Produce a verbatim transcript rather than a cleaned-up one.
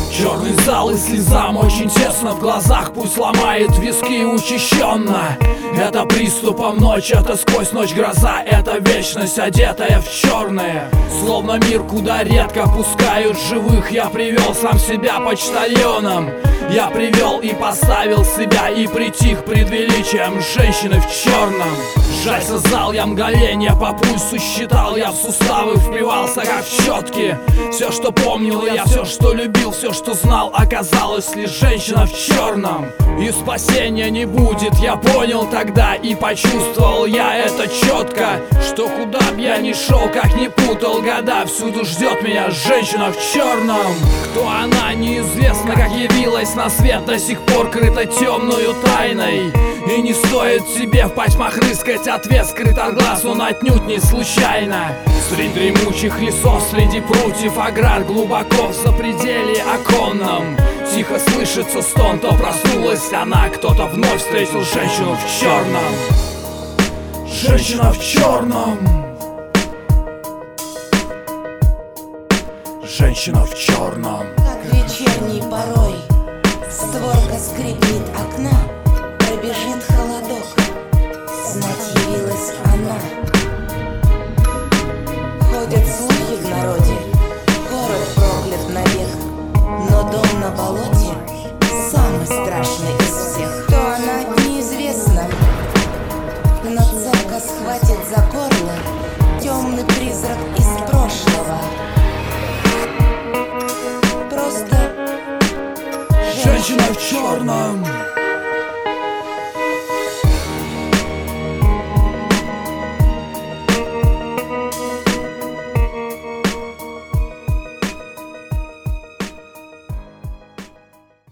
Черный зал и слезам очень тесно в глазах, пусть ломает виски учащенно. Это приступом ночь, это сквозь ночь гроза, это вечность, одетая в черное. Словно мир, куда редко пускают живых, я привел сам себя почтальоном. Я привел и поставил себя, и притих пред величием женщины в черном. Сжался зал, я мгновенье по пульсу считал, я в суставы впивался как в щетки. Все, что помнил я, все, что любил, все, что знал, оказалось лишь женщина в черном. И спасения не будет, я понял тогда и почувствовал я это четко, что куда б я ни шел, как ни путал года, всюду ждет меня женщина в черном. Кто она, неизвестно, как явилась на свет, до сих пор крыта темную тайной. И не стоит тебе в потьмах рыскать, ответ скрыт от глаз, он отнюдь не случайно. Среди дремучих лесов, среди прутьев оград, глубоко в запределье оконном тихо слышится стон, то проснулась она, кто-то вновь встретил женщину в черном. Женщина в черном. Женщина в черном. Как вечерний порой створка скрипнет окна, пробежит холодок, знать явилась она. Ходят слухи в народе, город проклят навек, но дом на болоте самый страшный из всех. Кто она, неизвестно, но цепко схватит за горло темный призрак из прошлого. Просто женщина в черном.